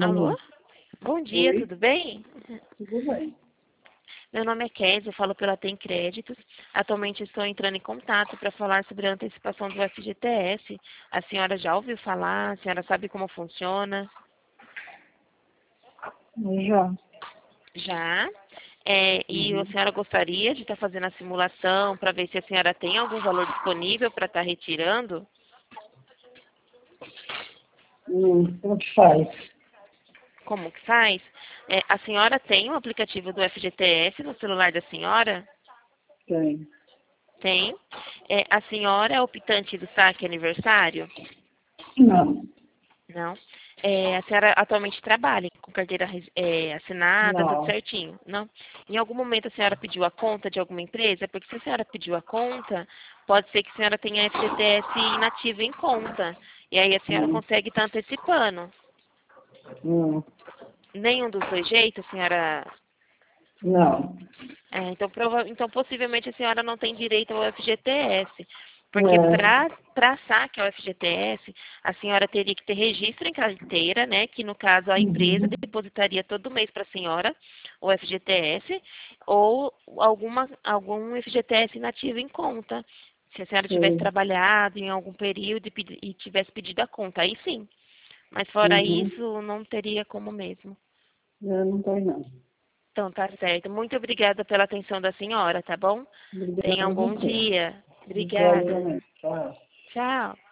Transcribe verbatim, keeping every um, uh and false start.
Alô? Alô? Bom dia, Oi, tudo bem? tudo bem? Meu nome é Kézia, eu falo pela Tem Créditos. Atualmente estou entrando em contato para falar sobre a antecipação do F G T S. A senhora já ouviu falar? A senhora sabe como funciona? Já. Já? É, e a Uhum. senhora gostaria de estar fazendo a simulação para ver se a senhora tem algum valor disponível para estar retirando? Hum, como que faz? Como que faz? É, a senhora tem o aplicativo do F G T S no celular da senhora? Tem. Tem. É, a senhora é optante do saque aniversário? Não, Não. É, a senhora atualmente trabalha com carteira é, assinada, tudo não. certinho? Não. Em algum momento a senhora pediu a conta de alguma empresa? Porque se a senhora pediu a conta, pode ser que a senhora tenha F G T S inativo em conta. E aí a senhora Hum, consegue estar antecipando. hum, Nenhum dos dois jeitos, a senhora. não. É, então, prova... então, possivelmente a senhora não tem direito ao F G T S. Porque É. para saque ao F G T S, a senhora teria que ter registro em carteira, né? Que no caso a empresa Uhum. depositaria todo mês para a senhora o F G T S, ou alguma, algum F G T S inativo em conta. Se a senhora tivesse Sei. trabalhado em algum período e, pedi- e tivesse pedido a conta, aí sim. Mas fora Uhum. isso, não teria como mesmo. Eu não tenho, não. Então, tá certo. Muito obrigada pela atenção da senhora, tá bom? Obrigada Tenha a um bom você. dia. Obrigada. Igualmente. Tchau. Tchau.